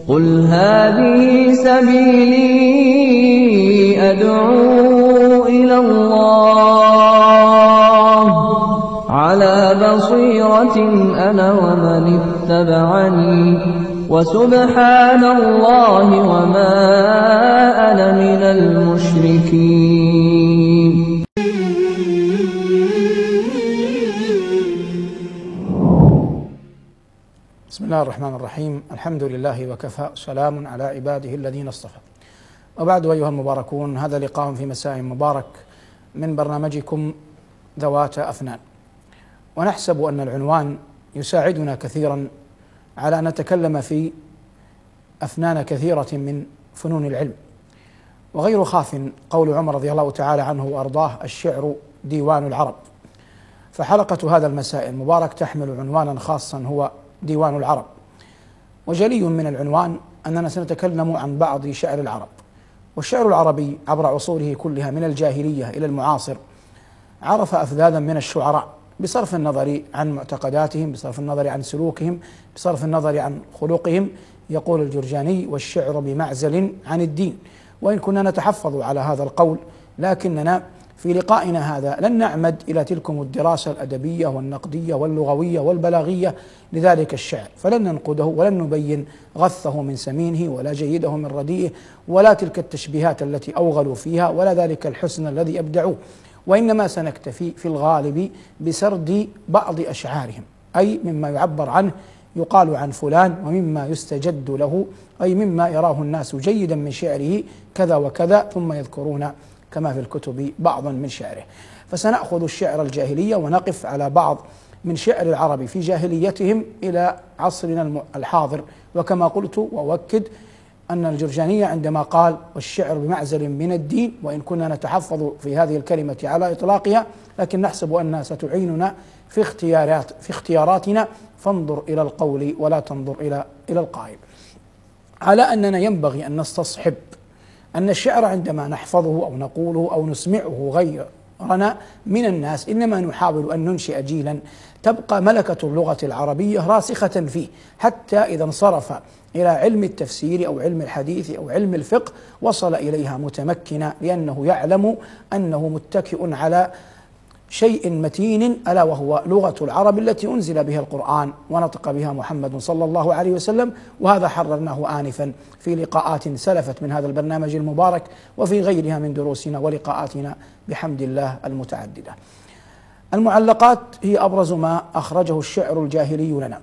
قل هذه سبيلي أدعو إلى الله على بصيرة أنا ومن اتبعني وسبحان الله وما أنا من المشركين. بسم الله الرحمن الرحيم. الحمد لله وكفى، سلام على عباده الذين اصطفى. وبعد أيها المباركون، هذا لقاء في مساء مبارك من برنامجكم ذوات أفنان، ونحسب أن العنوان يساعدنا كثيرا على أن نتكلم في أفنان كثيرة من فنون العلم. وغير خاف قول عمر رضي الله تعالى عنه وأرضاه: الشعر ديوان العرب. فحلقة هذا المساء المبارك تحمل عنوانا خاصا هو ديوان العرب. وجلي من العنوان أننا سنتكلم عن بعض شعر العرب. والشعر العربي عبر عصوره كلها من الجاهلية إلى المعاصر عرف أفذاذا من الشعراء، بصرف النظر عن معتقداتهم، بصرف النظر عن سلوكهم، بصرف النظر عن خلقهم. يقول الجرجاني: والشعر بمعزل عن الدين. وإن كنا نتحفظ على هذا القول، لكننا في لقائنا هذا لن نعمد إلى تلكم الدراسة الأدبية والنقدية واللغوية والبلاغية لذلك الشعر، فلن ننقده ولن نبين غثه من سمينه ولا جيده من رديئه ولا تلك التشبيهات التي أوغلوا فيها ولا ذلك الحسن الذي أبدعوه، وإنما سنكتفي في الغالب بسرد بعض أشعارهم، أي مما يعبر عنه يقال عن فلان، ومما يستجد له، أي مما يراه الناس جيدا من شعره كذا وكذا، ثم يذكرون كما في الكتب بعضا من شعره. فسنأخذ الشعر الجاهلية ونقف على بعض من شعر العرب في جاهليتهم إلى عصرنا الحاضر. وكما قلت وأؤكد أن الجرجاني عندما قال: والشعر بمعزل من الدين، وإن كنا نتحفظ في هذه الكلمة على إطلاقها، لكن نحسب أنها ستعيننا في اختياراتنا، فانظر إلى القول ولا تنظر إلى القائل. على أننا ينبغي أن نستصحب أن الشعر عندما نحفظه أو نقوله أو نسمعه غيرنا من الناس، إنما نحاول أن ننشئ جيلا تبقى ملكة اللغة العربية راسخة فيه، حتى إذا انصرف إلى علم التفسير أو علم الحديث أو علم الفقه وصل إليها متمكنا، لأنه يعلم أنه متكئ على شيء متين، ألا وهو لغة العرب التي أنزل بها القرآن ونطق بها محمد صلى الله عليه وسلم. وهذا حررناه آنفا في لقاءات سلفت من هذا البرنامج المبارك وفي غيرها من دروسنا ولقاءاتنا بحمد الله المتعددة. المعلقات هي أبرز ما أخرجه الشعر الجاهلي لنا.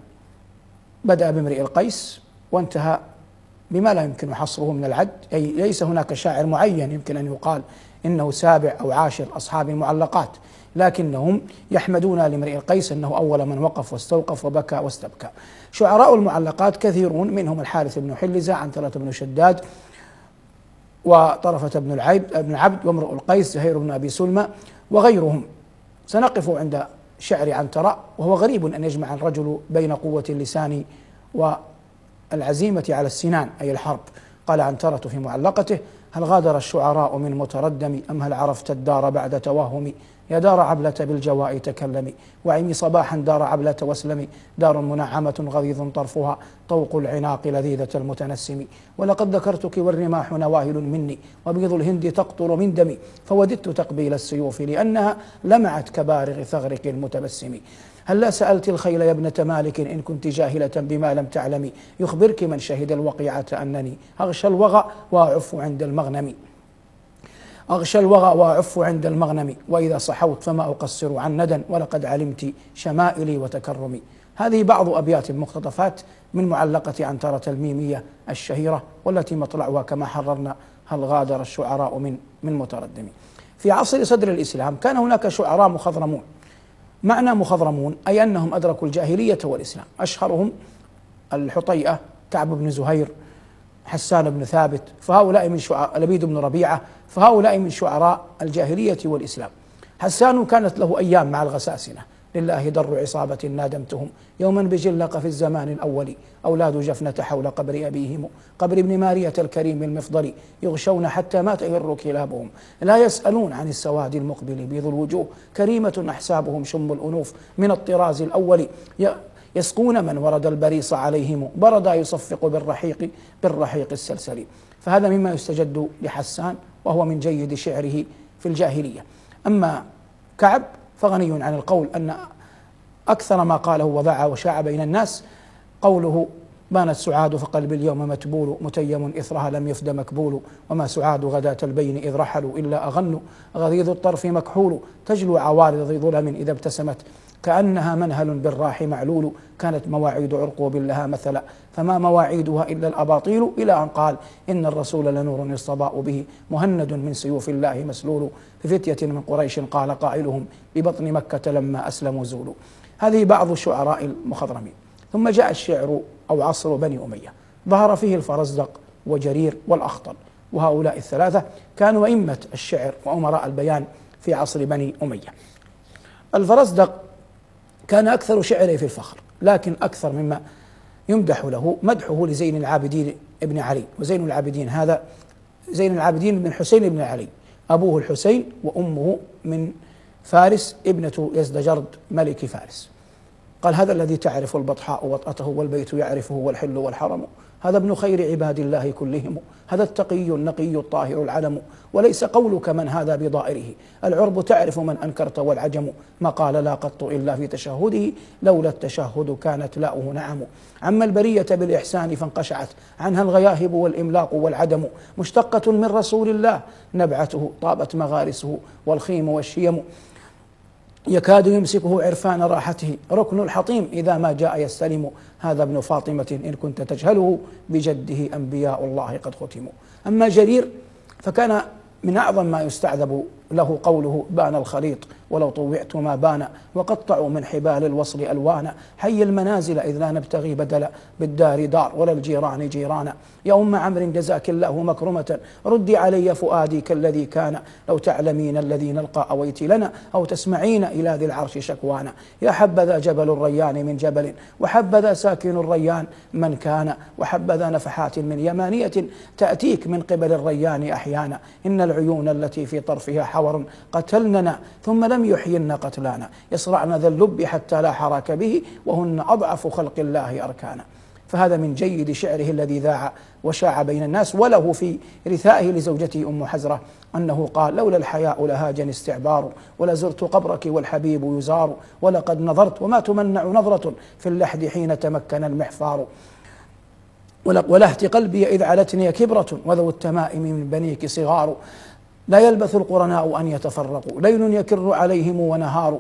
بدأ بامرئ القيس وانتهى بما لا يمكن حصره من العد، أي ليس هناك شاعر معين يمكن أن يقال إنه سابع أو عاشر أصحاب المعلقات، لكنهم يحمدون لامرئ القيس أنه أول من وقف واستوقف وبكى واستبكى. شعراء المعلقات كثيرون، منهم الحارث بن حلزة، عنترة بن شداد، وطرفة بن العبد، وامرؤ القيس، زهير بن أبي سلمى وغيرهم. سنقف عند شعر عنترة، وهو غريب أن يجمع الرجل بين قوة اللسان والعزيمة على السنان، أي الحرب. قال عنترة في معلقته: هل غادر الشعراء من متردم، أم هل عرفت الدار بعد توهم؟ يا دار عبلة بالجواء تكلمي، وعمي صباحا دار عبلة واسلمي، دار منعمة غليظ طرفها، طوق العناق لذيذة المتنسم، ولقد ذكرتك والرماح نواهل مني، وبيض الهند تقطر من دمي، فوددت تقبيل السيوف لأنها لمعت كبارغ ثغرك المتبسم. هلا سألت الخيل يا ابنة مالك إن كنت جاهلة بما لم تعلمي، يخبرك من شهد الوقيعة أنني أغشى الوغى وأعف عند المغنم، أغشى الوغى وأعف عند المغنم، وإذا صحوت فما أقصر عن ندى، ولقد علمت شمائلي وتكرمي. هذه بعض أبيات مقتطفات من معلقة عنترة الميمية الشهيرة، والتي مطلعها كما حررنا: هل غادر الشعراء من متردم. في عصر صدر الإسلام كان هناك شعراء مخضرمون. معنى مخضرمون أي أنهم أدركوا الجاهلية والإسلام. أشهرهم الحطيئة، كعب بن زهير، حسان بن ثابت، فهؤلاء من شعراء، لبيد بن ربيعة، فهؤلاء من شعراء الجاهلية والإسلام. حسان كانت له أيام مع الغساسنة: لله در عصابة نادمتهم يوما بجلق في الزمان الأول، أولاد جفنة حول قبر أبيهم، قبر ابن مارية الكريم المفضل، يغشون حتى ما تهر كلابهم، لا يسألون عن السواد المقبل بيض الوجوه، كريمة أحسابهم شم الأنوف من الطراز الأول، يسقون من ورد البريص عليهم بردا يصفق بالرحيق السلسل. فهذا مما يستجد لحسان، وهو من جيد شعره في الجاهلية. أما كعب فغني عن القول، أن أكثر ما قاله وذاع وشاع بين الناس قوله: بانت سعاد فقلبي اليوم متبول، متيم إثرها لم يفد مكبول، وما سعاد غداة البين إذ رحلوا إلا أغن، غليظ الطرف مكحول، تجلو عوارض ذي ظلم إذا ابتسمت، كأنها منهل بالراح معلول، كانت مواعيد عرقوب لها مثلا، فما مواعيدها إلا الأباطيل، إلى أن قال: إن الرسول لنور يستضاء به، مهند من سيوف الله مسلول، في فتية من قريش قال قائلهم، ببطن مكة لما أسلموا زولوا. هذه بعض الشعراء المخضرمين. ثم جاء الشعر أو عصر بني أمية، ظهر فيه الفرزدق وجرير والأخطل، وهؤلاء الثلاثة كانوا أئمة الشعر وأمراء البيان في عصر بني أمية. الفرزدق كان أكثر شعره في الفخر، لكن أكثر مما يمدح له مدحه لزين العابدين ابن علي. وزين العابدين هذا زين العابدين بن حسين بن علي، أبوه الحسين وأمه من فارس ابنة يزدجرد ملك فارس. قال: هذا الذي تعرف البطحاء وطأته، والبيت يعرفه والحل والحرم، هذا ابن خير عباد الله كلهم، هذا التقي النقي الطاهر العلم، وليس قولك من هذا بضائره، العرب تعرف من أنكرت والعجم، ما قال لا قط إلا في تشهده، لولا التشهد كانت لاؤه نعم، عم البرية بالإحسان فانقشعت عنها الغياهب والإملاق والعدم، مشتقة من رسول الله نبعته، طابت مغارسه والخيم والشيم، يكاد يمسكه عرفان راحته، ركن الحطيم إذا ما جاء يستلم، هذا ابن فاطمة إن كنت تجهله، بجده أنبياء الله قد ختموا. أما جرير فكان من أعظم ما يستعذب له قوله: بان الخليط ولو طوعت ما بان، وقطعوا من حبال الوصل ألوانا، حي المنازل إذ لا نبتغي بدلا، بالدار دار ولا الجيران جيرانا، يا أم عمرو جزاك الله مكرمة، ردي علي فؤادي كالذي كان، لو تعلمين الذي نلقى أويت لنا، أو تسمعين إلى ذي العرش شكوانا، يا حبذا جبل الريان من جبل، وحبذا ساكن الريان من كان، وحبذا نفحات من يمانية تأتيك من قبل الريان أحيانا، إن العيون التي في طرفها حور قتلننا ثم لم يحيين قتلانا، يصرعن ذا اللب حتى لا حراك به، وهن أضعف خلق الله أركانا. فهذا من جيد شعره الذي ذاع وشاع بين الناس. وله في رثائه لزوجته أم حزرة أنه قال: لولا الحياء لهاجني استعبار، ولزرت قبرك والحبيب يزار، ولقد نظرت وما تمنع نظرة في اللحد حين تمكن المحفار، ولهت قلبي إذ علتني كبرة، وذو التمائم من بنيك صغار، لا يلبث القرناء أن يتفرقوا، ليل يكر عليهم ونهار،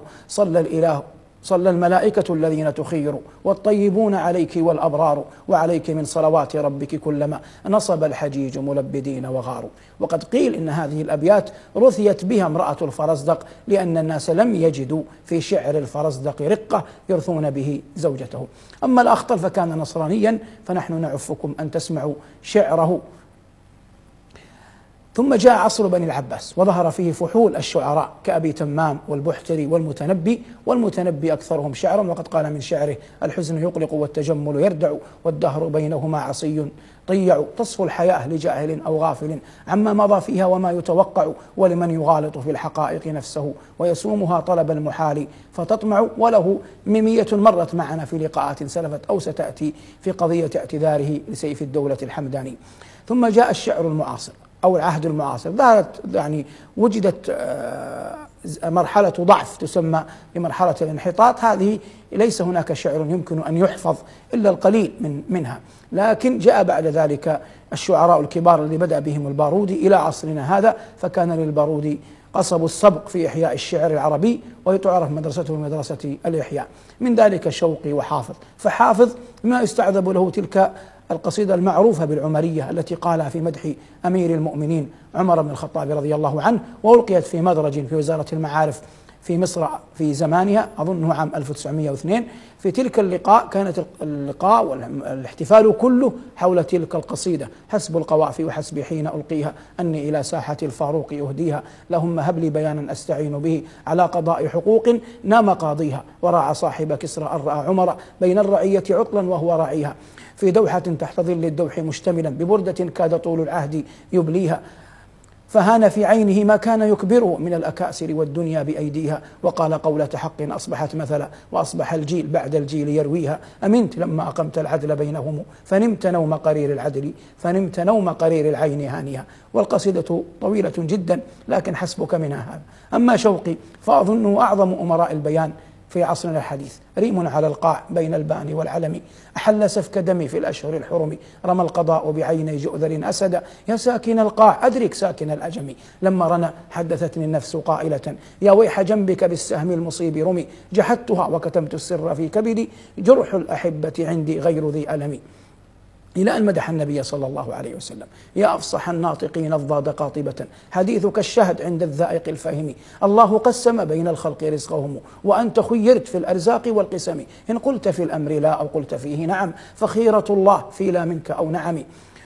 صلى الملائكة الذين تخير، والطيبون عليك والأبرار، وعليك من صلوات ربك كلما نصب الحجيج ملبدين وغاروا. وقد قيل إن هذه الأبيات رثيت بها امرأة الفرزدق، لأن الناس لم يجدوا في شعر الفرزدق رقة يرثون به زوجته. أما الأخطل فكان نصرانيا، فنحن نعفكم أن تسمعوا شعره. ثم جاء عصر بني العباس، وظهر فيه فحول الشعراء كأبي تمام والبحتري والمتنبي أكثرهم شعرا، وقد قال من شعره: الحزن يقلق والتجمل يردع، والدهر بينهما عصي طيع، تصفو الحياة لجاهل أو غافل عما مضى فيها وما يتوقع، ولمن يغالط في الحقائق نفسه ويسومها طلب المحال فتطمع. وله ميمية مرت معنا في لقاءات سلفت أو ستأتي في قضية اعتذاره لسيف الدولة الحمداني. ثم جاء الشعر المعاصر أو العهد المعاصر، وجدت مرحلة ضعف تسمى بمرحلة الانحطاط. هذه ليس هناك شعر يمكن أن يحفظ إلا القليل منها، لكن جاء بعد ذلك الشعراء الكبار اللي بدأ بهم البارودي إلى عصرنا هذا، فكان للبارودي قصب السبق في إحياء الشعر العربي، وتعرف مدرسته مدرسة الإحياء، من ذلك شوقي وحافظ. فحافظ ما يستعذب له تلك القصيدة المعروفة بالعمرية التي قالها في مدح أمير المؤمنين عمر بن الخطاب رضي الله عنه، وألقيت في مدرج في وزارة المعارف في مصر في زمانها، أظنه عام 1902. في تلك اللقاء كانت اللقاء والاحتفال كله حول تلك القصيدة: حسب القوافي وحسبي حين ألقيها، أني إلى ساحة الفاروق أهديها، لهم هب لي بيانا أستعين به على قضاء حقوق نام قاضيها، وراعى صاحب كسرى أن رأى عمر بين الرعية عطلا وهو راعيها، في دوحة تحت ظل الدوح مشتملا ببردة كاد طول العهد يبليها. فهان في عينه ما كان يكبره من الأكاسر والدنيا بأيديها، وقال قولة حق أصبحت مثلا وأصبح الجيل بعد الجيل يرويها. أمنت لما أقمت العدل بينهم فنمت نوم قرير العدل، فنمت نوم قرير العين هانيها. والقصيدة طويلة جدا لكن حسبك منها هذا. أما شوقي فأظنه أعظم أمراء البيان في عصرنا الحديث، ريم على القاع بين البان والعلم، أحل سفك دمي في الأشهر الحرم، رمى القضاء بعيني جؤذر أسدا، يا ساكن القاع أدرك ساكن الأجم، لما رنى حدثتني النفس قائلة يا ويح جنبك بالسهم المصيب رمي، جحدتها وكتمت السر في كبدي، جرح الأحبة عندي غير ذي ألم. إلى أن مدح النبي صلى الله عليه وسلم: يا أفصح الناطقين الضاد قاطبة، حديثك الشهد عند الذائق الفاهم، الله قسم بين الخلق رزقهم، وأنت خيرت في الأرزاق والقسم، إن قلت في الأمر لا أو قلت فيه نعم، فخيرة الله في لا منك أو نعم،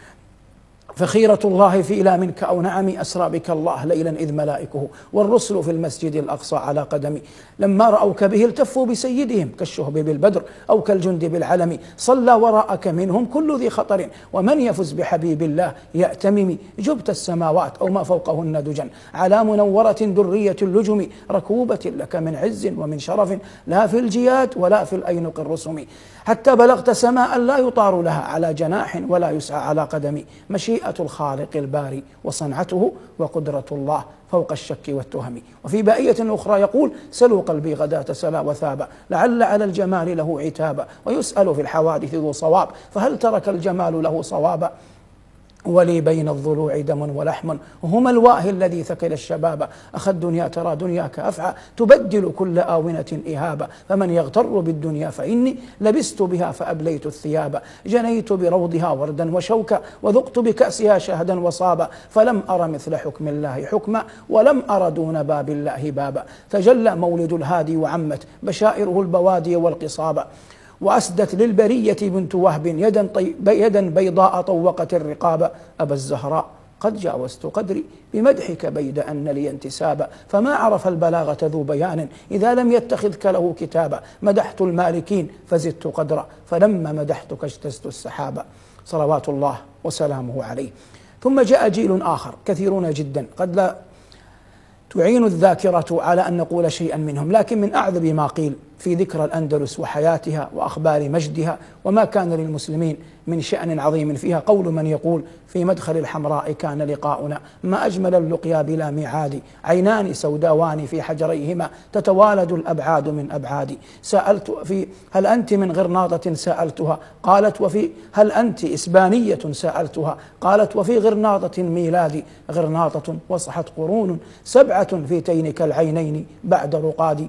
فخيرة الله في لا منك أو نعم، أسرى بك الله ليلا إذ ملائكه والرسل في المسجد الأقصى على قدمي، لما رأوك به التفوا بسيدهم كالشهب بالبدر أو كالجند بالعلم، صلى وراءك منهم كل ذي خطر، ومن يفز بحبيب الله يأتمم، جبت السماوات أو ما فوقهن دجا على منورة درية اللجم، ركوبة لك من عز ومن شرف لا في الجياد ولا في الأينق الرسم، حتى بلغت سماء لا يطار لها على جناح ولا يسعى على قدم، مشيئة الخالق الباري وصنعته وقدرة الله فوق الشك والتهم. وفي بائية أخرى يقول: سلوا قلبي غداة سلا وثابا، لعل على الجمال له عتابا، ويسأل في الحوادث ذو صواب، فهل ترك الجمال له صوابا، ولي بين الضلوع دم ولحم، وهما الواهي الذي ثقل الشباب، أخى الدنيا ترى دنياك أفعى تبدل كل آونة إهابا، فمن يغتر بالدنيا فإني لبست بها فأبليت الثياب، جنيت بروضها وردا وشوكا وذقت بكأسها شهدا وصابا، فلم أر مثل حكم الله حكما ولم أر دون باب الله بابا، تجلى مولد الهادي وعمت بشائره البوادي والقصابا، وأسدت للبرية بنت وهب يدا بيضاء طوقت الرقاب، أبا الزهراء قد جاوزت قدري بمدحك بيد أن لي انتسابا، فما عرف البلاغة ذو بيان إذا لم يتخذك له كتابا، مدحت المالكين فزدت قدرا فلما مدحتك اجتزت السحابا، صلوات الله وسلامه عليه. ثم جاء جيل آخر كثيرون جدا قد لا تعين الذاكرة على أن نقول شيئا منهم، لكن من أعذب ما قيل في ذكرى الأندلس وحياتها وأخبار مجدها وما كان للمسلمين من شأن عظيم فيها، قول من يقول: في مدخل الحمراء كان لقاؤنا، ما أجمل اللقيا بلا ميعاد، عينان سوداوان في حجريهما تتوالد الأبعاد من أبعادي، سألت في هل أنت من غرناطة سألتها، قالت وفي هل أنت إسبانية سألتها، قالت وفي غرناطة ميلادي، غرناطة وصحت قرون 7 في تينك العينين بعد رقادي،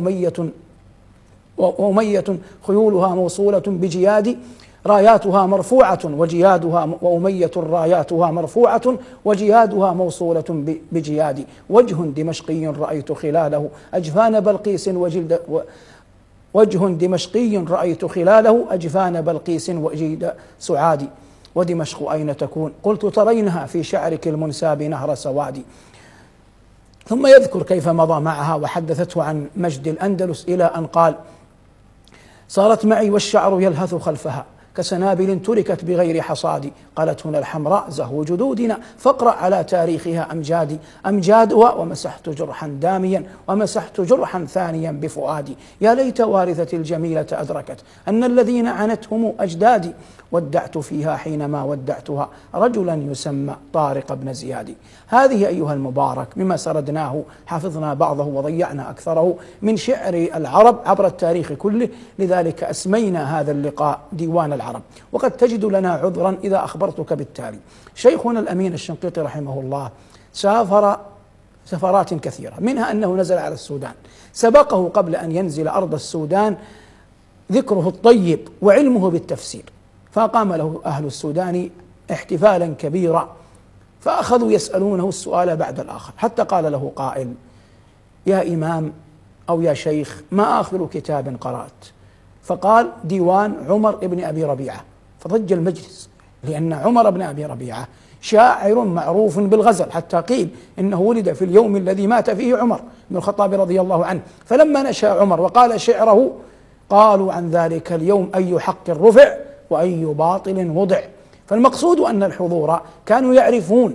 وأمية خيولها موصولة بجياد راياتها مرفوعة وجيادها، وأمية راياتها مرفوعة وجيادها موصولة بجياد، وجه دمشقي رأيت خلاله أجفان بلقيس وجه دمشقي رأيت خلاله أجفان بلقيس وجيد سعادي، ودمشق أين تكون؟ قلت ترينها في شعرك المنساب نهر سوادي. ثم يذكر كيف مضى معها وحدثته عن مجد الأندلس إلى أن قال: صارت معي والشعر يلهث خلفها كسنابل تركت بغير حصاد، قالت هنا الحمراء زهو جدودنا فاقرأ على تاريخها أمجادها، ومسحت جرحا داميا ومسحت جرحا ثانيا بفؤادي، يا ليت وارثة الجميلة أدركت أن الذين عنتهم أجدادي، ودعت فيها حينما ودعتها رجلا يسمى طارق بن زياد. هذه أيها المبارك مما سردناه حفظنا بعضه وضيعنا أكثره من شعر العرب عبر التاريخ كله، لذلك أسمينا هذا اللقاء ديوان العرب. وقد تجد لنا عذرا إذا أخبرتك بالتالي: شيخنا الأمين الشنقيطي رحمه الله سافر سفرات كثيرة، منها أنه نزل على السودان، سبقه قبل أن ينزل أرض السودان ذكره الطيب وعلمه بالتفسير، فقام له أهل السودان احتفالا كبيرا، فأخذوا يسألونه السؤال بعد الآخر، حتى قال له قائل: يا إمام أو يا شيخ، ما آخر كتاب قرأت؟ فقال: ديوان عمر بن أبي ربيعة. فضج المجلس، لأن عمر بن أبي ربيعة شاعر معروف بالغزل، حتى قيل إنه ولد في اليوم الذي مات فيه عمر بن الخطاب رضي الله عنه، فلما نشأ عمر وقال شعره قالوا عن ذلك اليوم أي حق رفع وأي باطل وضع. فالمقصود أن الحضور كانوا يعرفون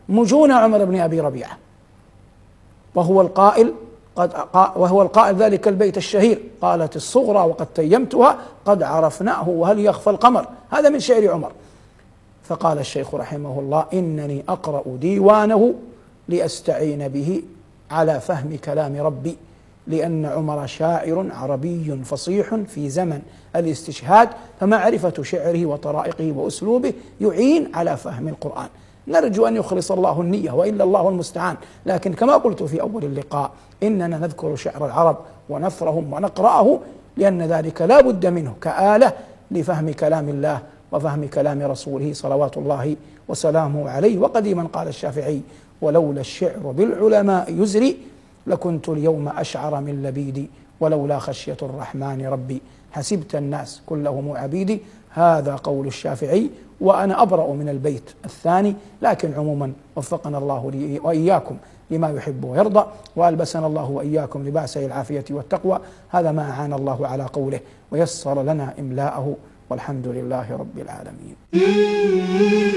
مجون عمر بن أبي ربيعة، وهو القائل ذلك البيت الشهير: قالت الصغرى وقد تيمتها قد عرفناه وهل يخفى القمر. هذا من شعر عمر. فقال الشيخ رحمه الله: إنني أقرأ ديوانه لأستعين به على فهم كلام ربي، لأن عمر شاعر عربي فصيح في زمن الاستشهاد، فمعرفة شعره وطرائقه وأسلوبه يعين على فهم القرآن. نرجو أن يخلص الله النية، وإلا الله المستعان. لكن كما قلت في أول اللقاء، إننا نذكر شعر العرب ونفرهم ونقرأه، لأن ذلك لا بد منه كآلة لفهم كلام الله وفهم كلام رسوله صلوات الله وسلامه عليه. وقديما قال الشافعي: ولولا الشعر بالعلماء يزري لكنت اليوم أشعر من لبيدي، ولولا خشية الرحمن ربي حسبت الناس كلهم عبيدي. هذا قول الشافعي، وأنا أبرأ من البيت الثاني. لكن عموما وفقنا الله لي وإياكم لما يحب ويرضى، وألبسنا الله وإياكم لباسه العافية والتقوى. هذا ما أعان الله على قوله ويسر لنا إملاءه، والحمد لله رب العالمين.